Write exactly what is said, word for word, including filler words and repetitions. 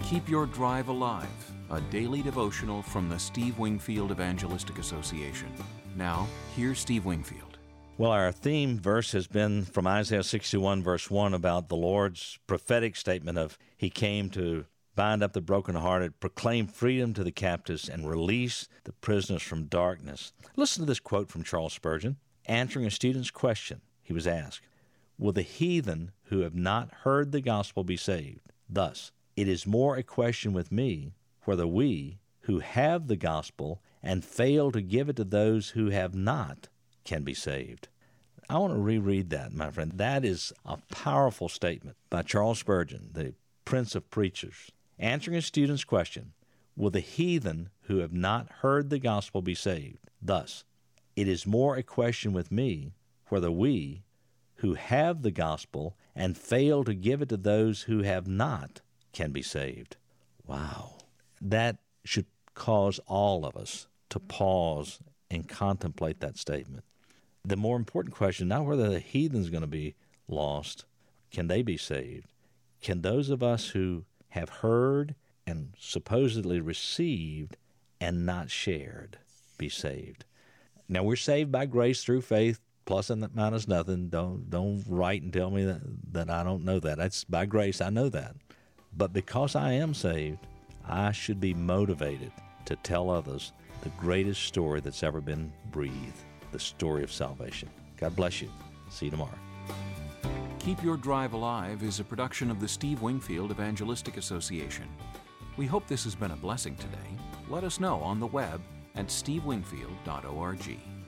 Keep Your Drive Alive, a daily devotional from the Steve Wingfield Evangelistic Association. Now, here's Steve Wingfield. Well, our theme verse has been from Isaiah sixty-one, verse one, about the Lord's prophetic statement of He came to bind up the brokenhearted, proclaim freedom to the captives, and release the prisoners from darkness. Listen to this quote from Charles Spurgeon. Answering a student's question, he was asked, "Will the heathen who have not heard the gospel be saved?" Thus, it is more a question with me whether we, who have the gospel and fail to give it to those who have not, can be saved. I want to reread that, my friend. That is a powerful statement by Charles Spurgeon, the Prince of Preachers. Answering a student's question, will the heathen who have not heard the gospel be saved? Thus, it is more a question with me whether we, who have the gospel and fail to give it to those who have not, can be saved. Wow. That should cause all of us to pause and contemplate that statement. The more important question, not whether the heathen's going to be lost, can they be saved? Can those of us who have heard and supposedly received and not shared be saved? Now, we're saved by grace through faith, plus and minus nothing. Don't don't write and tell me that, that I don't know that. That's by grace, I know that. But because I am saved, I should be motivated to tell others the greatest story that's ever been breathed, the story of salvation. God bless you. See you tomorrow. Keep Your Drive Alive is a production of the Steve Wingfield Evangelistic Association. We hope this has been a blessing today. Let us know on the web at steve wingfield dot org.